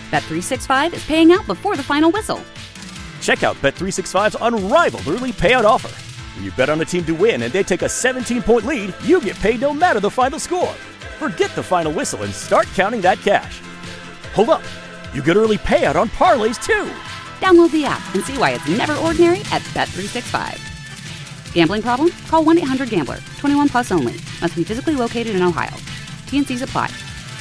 Bet365 is paying out before the final whistle. Check out Bet365's unrivaled early payout offer. When you bet on a team to win and they take a 17-point lead, you get paid no matter the final score. Forget the final whistle and start counting that cash. Hold up. You get early payout on parlays, too. Download the app and see why it's never ordinary at Bet365. Gambling problem? Call 1-800-GAMBLER. 21 plus only. Must be physically located in Ohio. T&Cs apply.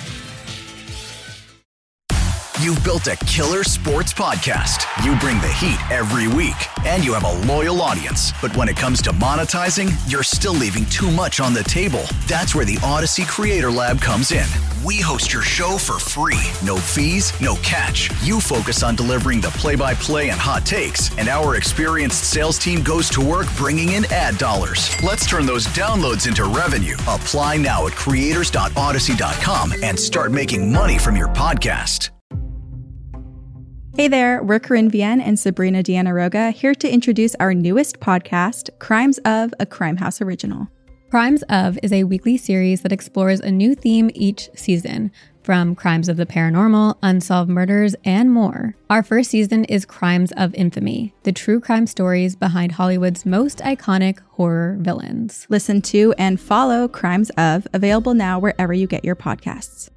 You've built a killer sports podcast. You bring the heat every week, and you have a loyal audience. But when it comes to monetizing, you're still leaving too much on the table. That's where the Odyssey Creator Lab comes in. We host your show for free. No fees, no catch. You focus on delivering the play-by-play and hot takes, and our experienced sales team goes to work bringing in ad dollars. Let's turn those downloads into revenue. Apply now at creators.odyssey.com and start making money from your podcast. Hey there, we're Corinne Vienne and Sabrina Deanna Roga here to introduce our newest podcast, Crimes of, a Crime House original. Crimes of is a weekly series that explores a new theme each season, from crimes of the paranormal, unsolved murders, and more. Our first season is Crimes of Infamy, the true crime stories behind Hollywood's most iconic horror villains. Listen to and follow Crimes of, available now wherever you get your podcasts.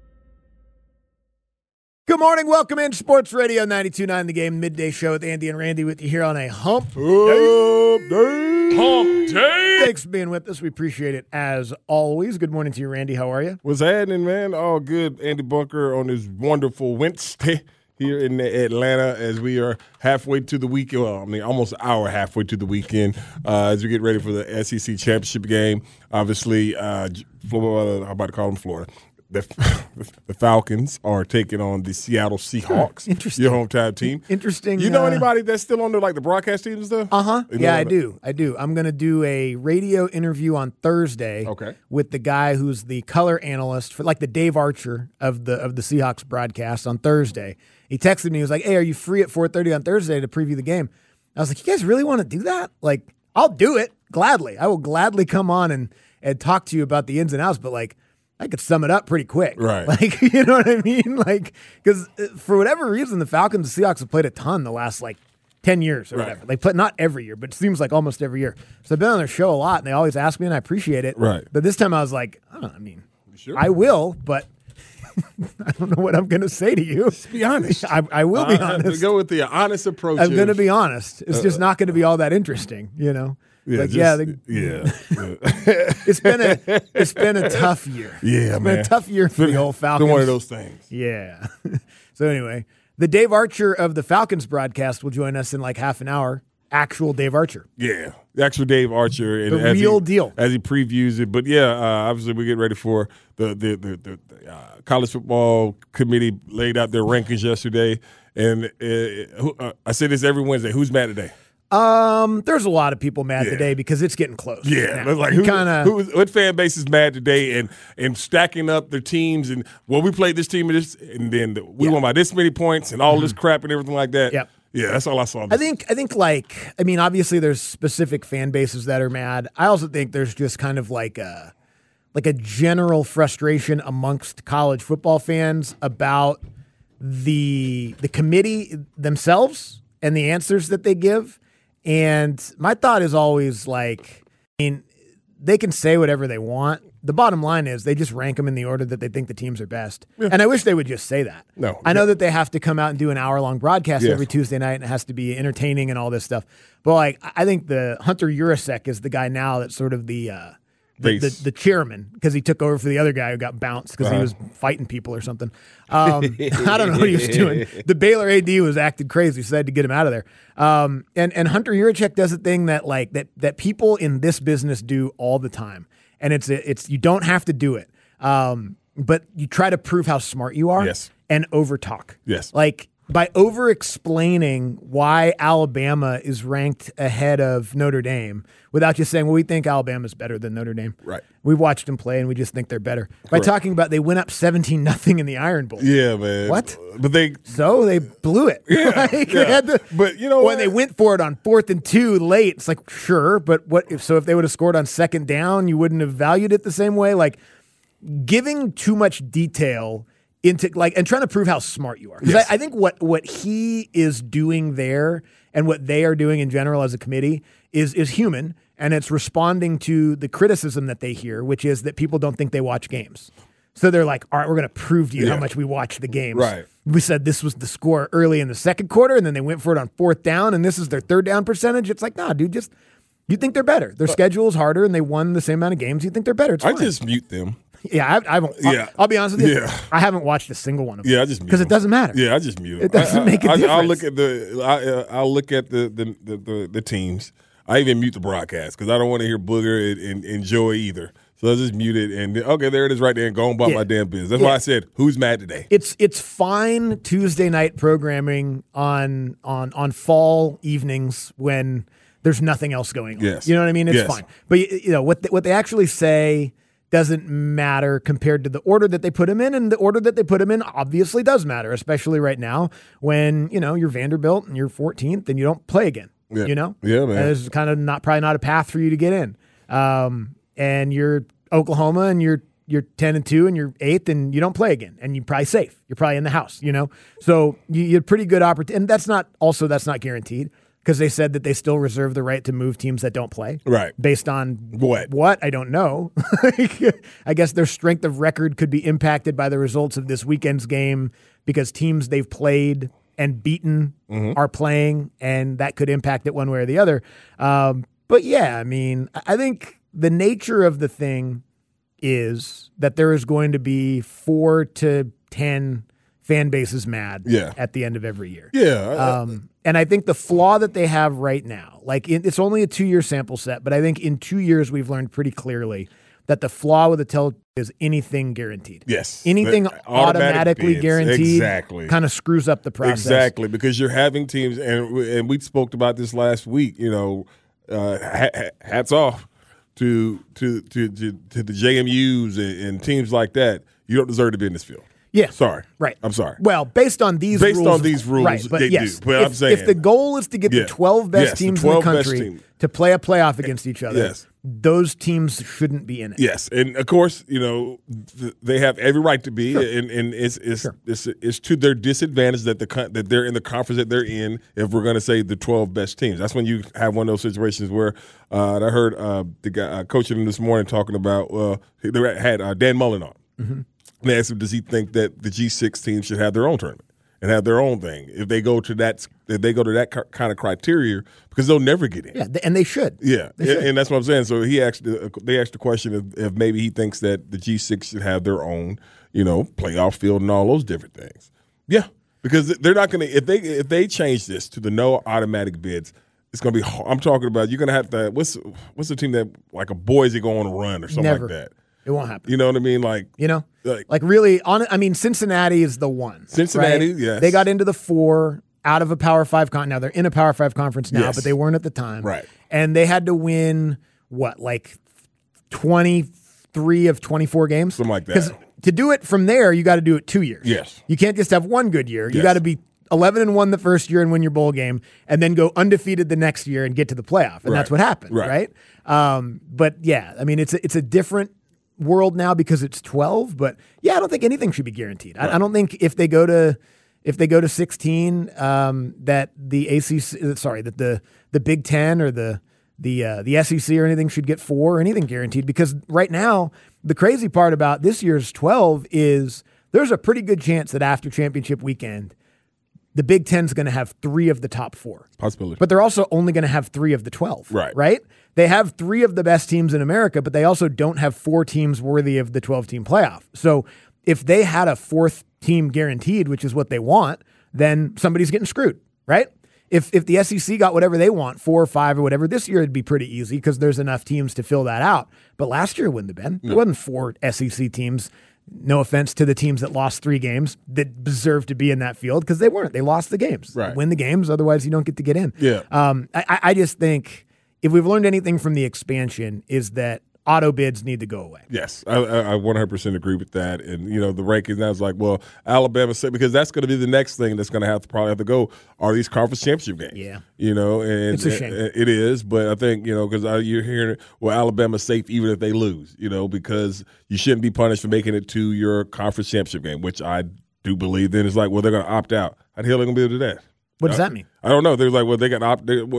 Good morning. Welcome in Sports Radio 92.9 The Game midday show with Andy and Randy with you here on a hump day. Hump day. Thanks for being with us. We appreciate it as always. Good morning to you, Randy. How are you? What's happening, man? All good. Andy Bunker on this wonderful Wednesday here in Atlanta as we are halfway to the weekend. Well, I mean, almost an hour halfway to the weekend as we get ready for the SEC championship game. Obviously, Florida, I'm about to call them Florida. The Falcons are taking on the Seattle Seahawks. Interesting. Your hometown team. Interesting. You know anybody that's still on the broadcast team and stuff? Uh-huh. You know Yeah, I do. I'm going to do a radio interview on Thursday with the guy who's the color analyst for like the Dave Archer of the Seahawks broadcast on Thursday. He texted me. He was like, hey, are you free at 4:30 on Thursday to preview the game? I was like, you guys really want to do that? Like, I'll do it gladly. I will gladly come on and talk to you about the ins and outs, but like, I could sum it up pretty quick. Right. Like, you know what I mean? Like, because for whatever reason, the Falcons and Seahawks have played a ton the last, 10 years or whatever. They play not every year, but it seems like almost every year. So I've been on their show a lot, and they always ask me, and I appreciate it. Right. But this time I was like, I will, but I don't know what I'm going to say to you. Just be honest. I will be honest. Go with the honest approach. I'm going to be honest. It's just not going to be all that interesting, you know? Yeah, It's been a tough year. Yeah, it's been a tough year for the old Falcons. Been one of those things. Yeah. So anyway, the Dave Archer of the Falcons broadcast will join us in like half an hour. Actual Dave Archer. Yeah, the actual Dave Archer. And the real deal. As he previews it. But yeah, obviously we get ready for the college football committee laid out their rankings yesterday. And I say this every Wednesday. Who's mad today? There's a lot of people mad today because it's getting close. Yeah, now. like what fan base is mad today and stacking up their teams and we played this team and then we won by this many points and all this crap and everything like that. Yep. Yeah, that's all I saw. I think obviously there's specific fan bases that are mad. I also think there's just kind of like a general frustration amongst college football fans about the committee themselves and the answers that they give. And my thought is always they can say whatever they want. The bottom line is they just rank them in the order that they think the teams are best. Yeah. And I wish they would just say that. No, I know that they have to come out and do an hour-long broadcast every Tuesday night, and it has to be entertaining and all this stuff. But I think the Hunter Yurasek is the guy now that's sort of the chairman because he took over for the other guy who got bounced because he was fighting people or something. I don't know what he was doing. The Baylor AD was acting crazy, so they had to get him out of there. And Hunter Yurachek does a thing that people in this business do all the time, and it's you don't have to do it, but you try to prove how smart you are and overtalk. Yes, by over-explaining why Alabama is ranked ahead of Notre Dame without just saying, well, we think Alabama's better than Notre Dame. Right. We've watched them play, and we just think they're better. Correct. By talking about they went up 17-0 in the Iron Bowl. Yeah, man. What? But they blew it. Yeah, but you know when they went for it on 4th and 2 late, it's like, sure, but what if they would have scored on 2nd down, you wouldn't have valued it the same way? Like, giving too much detail into and trying to prove how smart you are. Because I think what he is doing there and what they are doing in general as a committee is human, and it's responding to the criticism that they hear, which is that people don't think they watch games. So they're like, all right, we're going to prove to you how much we watch the games. Right. We said this was the score early in the second quarter, and then they went for it on fourth down, and this is their third down percentage. It's like, nah, dude, you think they're better. Their schedule is harder, and they won the same amount of games. You think they're better. It's fine. I just mute them. Yeah, I'll be honest with you. Yeah. I haven't watched a single one of them. Yeah, I just mute because it doesn't matter. Yeah, I just mute them. It doesn't make a difference. I'll look at the teams. I even mute the broadcast because I don't want to hear Booger and Joey either. So I just mute it and okay, there it is right there and go on about my damn business. That's why I said, who's mad today? It's fine Tuesday night programming on fall evenings when there's nothing else going on. Yes. You know what I mean? It's fine. But what they actually say doesn't matter compared to the order that they put them in, and the order that they put them in obviously does matter, especially right now when you're Vanderbilt and you're 14th and you don't play again. Yeah. Yeah, man. There's kind of probably not a path for you to get in. And you're Oklahoma and you're 10-2 and you're 8th and you don't play again and you're probably safe. You're probably in the house, So you had pretty good opportunity. And that's not guaranteed because they said that they still reserve the right to move teams that don't play. Right. Based on what? I don't know. I guess their strength of record could be impacted by the results of this weekend's game because teams they've played and beaten are playing, and that could impact it one way or the other. But yeah, I mean, I think the nature of the thing is that there is going to be 4 to 10 fan bases mad at the end of every year. Yeah. And I think the flaw that they have right now, it's only a 2-year sample set, but I think in 2 years we've learned pretty clearly that the flaw with the Teleteam is anything guaranteed. Yes. Anything automatically guaranteed kind of screws up the process. Exactly, because you're having teams, and we spoke about this last week, hats off to the JMUs and teams like that. You don't deserve to be in this field. Yeah. Sorry. Right. I'm sorry. Well, based on these rules, right, but they yes, do. But I'm saying, if the goal is to get the 12 best teams in the country to play a playoff against each other, those teams shouldn't be in it. Yes. And, of course, they have every right to be, and it's to their disadvantage that they're in the conference that they're in if we're going to say the 12 best teams. That's when you have one of those situations where I heard the guy coaching them this morning talking about they had Dan Mullen on. Mm-hmm. And they asked him, does he think that the G6 team should have their own tournament and have their own thing if they go to that kind of criteria, because they'll never get in. Yeah, and they should. Yeah, and that's what I'm saying. So they asked the question if maybe he thinks that the G6 should have their own, playoff field and all those different things. Yeah, because they're not going to if they change this to the no automatic bids. It's going to be. I'm talking about you're going to have to. What's the team that like a Boise go on a run or something like that? It won't happen. You know what I mean? Really, Cincinnati is the one. Cincinnati, right? Yes. They got into the 4 out of a Power 5 conference. Now they're in a Power 5 conference now, but they weren't at the time. Right. And they had to win, 23 of 24 games? Something like that. Because to do it from there, you got to do it 2 years. Yes. You can't just have one good year. You got to be 11-1 the first year and win your bowl game, and then go undefeated the next year and get to the playoff. And that's what happened, right? But yeah, I mean, it's a different world now because it's 12, but I don't think anything should be guaranteed. Right. I don't think if they go to 16 that the that the Big Ten or the SEC or anything should get 4 or anything guaranteed, because right now the crazy part about this year's 12 is there's a pretty good chance that after championship weekend the Big Ten's going to have 3 of the top 4. Possibility. But they're also only going to have 3 of the 12. Right? They have 3 of the best teams in America, but they also don't have 4 teams worthy of the 12-team playoff. So if they had a 4th team guaranteed, which is what they want, then somebody's getting screwed, right? If the SEC got whatever they want, 4 or 5 or whatever, this year it'd be pretty easy because there's enough teams to fill that out. But last year it wouldn't have been. There wasn't 4 SEC teams. No offense to the teams that lost 3 games that deserve to be in that field, because they weren't. They lost the games. Right. Win the games, otherwise you don't get to get in. Yeah. I just think if we've learned anything from the expansion is that auto bids need to go away. Yes, I 100% agree with that. And, the rankings now is like, well, Alabama said, because that's going to be the next thing that's going to probably have to go, are these conference championship games. Yeah. And it's a shame. It is, but I think, because you're hearing, well, Alabama's safe even if they lose, because you shouldn't be punished for making it to your conference championship game, which I do believe then it's like, well, they're going to opt out. How the hell are they going to be able to do that? What does that mean? I don't know. They're like, well, they got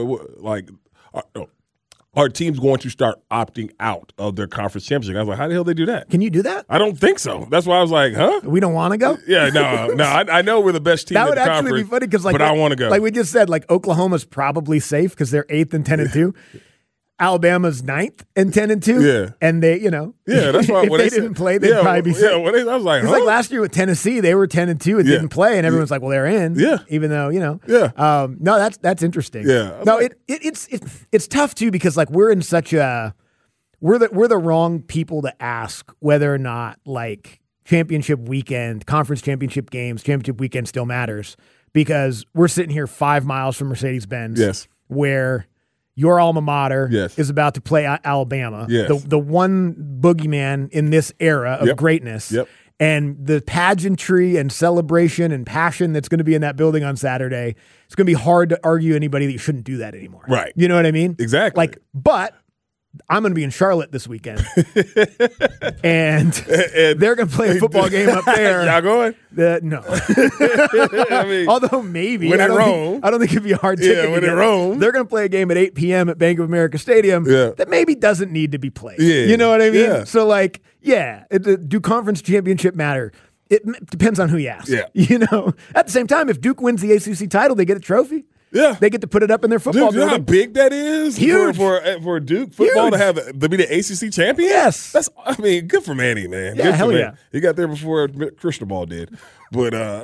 our team's going to start opting out of their conference championship. I was like, how the hell they do that? Can you do that? I don't think so. That's why I was like, huh? We don't want to go? Yeah, no. I know we're the best team that in the conference. That would actually be funny because, but I want to go. Like we just said, like Oklahoma's probably safe because they're 8th and 10-2. Alabama's 9th and 10-2. Yeah. And they, Yeah, that's why if they didn't play, they'd probably be safe. Yeah, I was like, huh? Like last year with Tennessee, they were 10-2 and didn't play, and everyone's like, well, they're in. Yeah. Even though, Yeah. No, that's interesting. Yeah. No, it's tough too because like we're in such a we're the wrong people to ask whether or not like championship weekend, conference championship games, championship weekend still matters because we're sitting here 5 miles from Mercedes-Benz. Yes. Where your alma mater yes. is about to play Alabama, yes. the one boogeyman in this era of greatness, and the pageantry and celebration and passion that's going to be in that building on Saturday. It's going to be hard to argue anybody that you shouldn't do that anymore. Right. You know what I mean? Exactly. But I'm going to be in Charlotte this weekend, and they're going to play a football game up there. Y'all going? No. I mean, although maybe. When in Rome. I don't think it'd be a hard ticket. Yeah, when in Rome. They're going to play a game at 8 p.m. at Bank of America Stadium that maybe doesn't need to be played. Yeah. You know what I mean? Yeah. So, do conference championship matter? It depends on who you ask. Yeah. At the same time, if Duke wins the ACC title, they get a trophy. Yeah, they get to put it up in their football. Dude, you know how big that is? Huge for Duke football to be the ACC champion. Yes, good for Manny, man. Yeah, good hell for yeah. He got there before Cristobal did, but I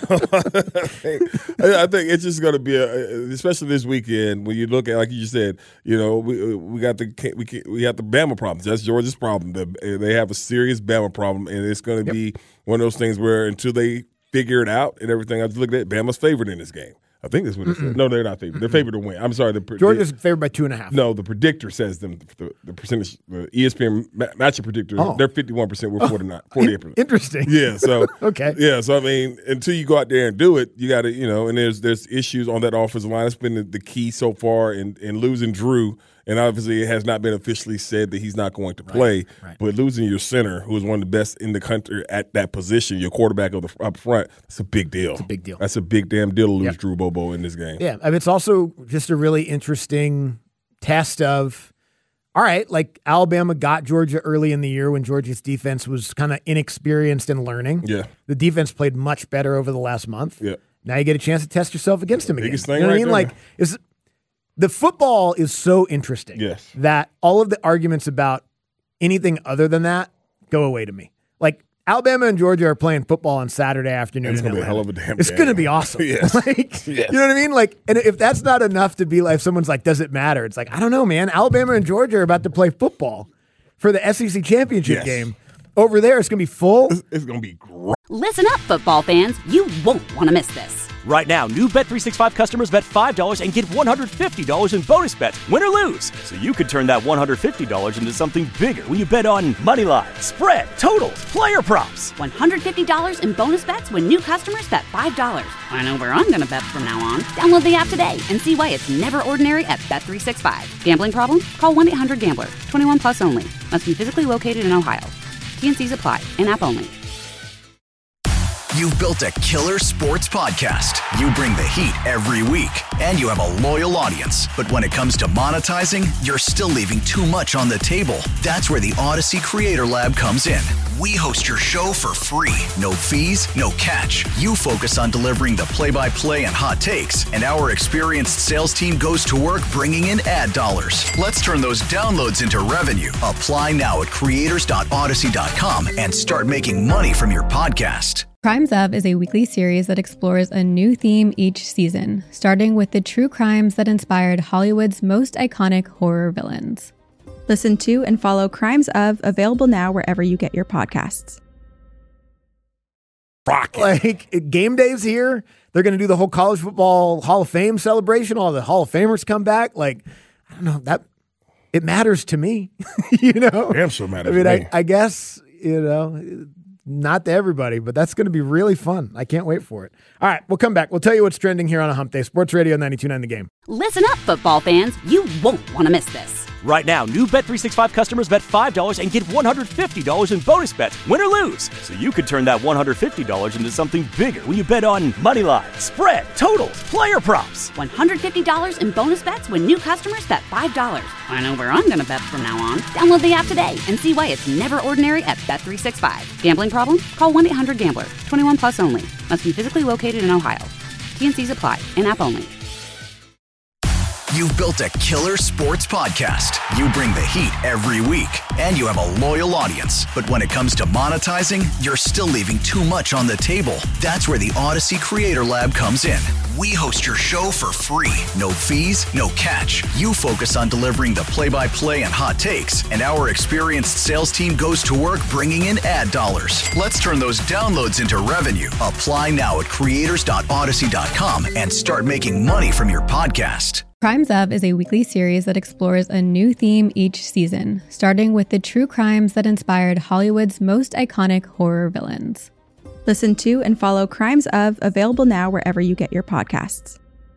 think it's just going to be especially this weekend when you look at, like you just said, we got the Bama problems. That's Georgia's problem. They have a serious Bama problem, and it's going to be one of those things where until they figure it out and everything, I just looked at Bama's favored in this game. I think that's what it said. No, they're not favored. They're favored to win. I'm sorry. Georgia's favored by 2.5. No, the predictor says them. The percentage, the ESPN matchup predictor, they're 51%. We're 48%. Interesting. Yeah. So okay. Yeah. So I mean, until you go out there and do it, you got to, and there's issues on that offensive line. It's been the key so far in losing Drew. And obviously, it has not been officially said that he's not going to play. Right. But losing your center, who is one of the best in the country at that position, your quarterback up front, that's a big deal. It's a big deal. That's a big damn deal to lose Drew Bobo in this game. Yeah, I mean, it's also just a really interesting test of, all right, like Alabama got Georgia early in the year when Georgia's defense was kind of inexperienced in learning. Yeah. The defense played much better over the last month. Yeah. Now you get a chance to test yourself against them again. Biggest thing you know what I mean? there. Like, the football is so interesting that all of the arguments about anything other than that go away to me. Like, Alabama and Georgia are playing football on Saturday afternoon. It's going to be a hell of a damn It's going to be awesome. Yes. You know what I mean? Like, and if that's not enough to be like, if someone's like, does it matter? It's like, I don't know, man. Alabama and Georgia are about to play football for the SEC championship game. Over there, it's going to be full. It's going to be great. Listen up, football fans. You won't want to miss this. Right now, new Bet365 customers bet $5 and get $150 in bonus bets, win or lose. So you could turn that $150 into something bigger when you bet on money line, spread, totals, player props. $150 in bonus bets when new customers bet $5. I know where I'm going to bet from now on. Download the app today and see why it's never ordinary at Bet365. Gambling problem? Call 1-800-GAMBLER. 21 plus only. Must be physically located in Ohio. T&Cs apply. In-app only. You've built a killer sports podcast. You bring the heat every week, and you have a loyal audience. But when it comes to monetizing, you're still leaving too much on the table. That's where the Odyssey Creator Lab comes in. We host your show for free. No fees, no catch. You focus on delivering the play-by-play and hot takes, and our experienced sales team goes to work bringing in ad dollars. Let's turn those downloads into revenue. Apply now at creators.odyssey.com and start making money from your podcast. Crimes Of is a weekly series that explores a new theme each season, starting with the true crimes that inspired Hollywood's most iconic horror villains. Listen to and follow Crimes Of, available now wherever you get your podcasts. Like, game day's here. They're going to do the whole college football Hall of Fame celebration. All the Hall of Famers come back. Like, I don't know. it matters to me. You know? Damn sure matters to me. I guess, you know, not to everybody, but that's going to be really fun. I can't wait for it. All right, we'll come back. We'll tell you what's trending here on a Hump Day. Sports Radio 92.9 The Game. Listen up, football fans. You won't want to miss this. Right now, new Bet365 customers bet $5 and get $150 in bonus bets, win or lose. So you could turn that $150 into something bigger when you bet on money line, spread, totals, player props. $150 in bonus bets when new customers bet $5. I know where I'm going to bet from now on. Download the app today and see why it's never ordinary at Bet365. Gambling problem? Call 1-800-GAMBLER. 21 plus only. Must be physically located in Ohio. T&Cs apply. In-app only. You've built a killer sports podcast. You bring the heat every week, and you have a loyal audience. But when it comes to monetizing, you're still leaving too much on the table. That's where the Odyssey Creator Lab comes in. We host your show for free. No fees, no catch. You focus on delivering the play-by-play and hot takes, and our experienced sales team goes to work bringing in ad dollars. Let's turn those downloads into revenue. Apply now at creators.odyssey.com and start making money from your podcast. Crimes of is a weekly series that explores a new theme each season, starting with the true crimes that inspired Hollywood's most iconic horror villains. Listen to and follow Crimes of, available now wherever you get your podcasts.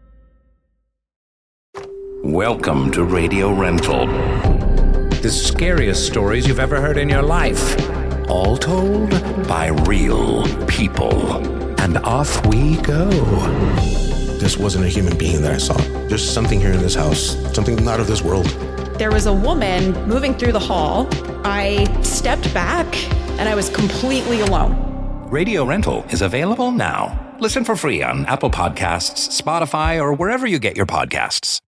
Welcome to Radio Rental. The scariest stories you've ever heard in your life. All told by real people. And off we go. This wasn't a human being that I saw. There's something here in this house, something not of this world. There was a woman moving through the hall. I stepped back and I was completely alone. Radio Rental is available now. Listen for free on Apple Podcasts, Spotify, or wherever you get your podcasts.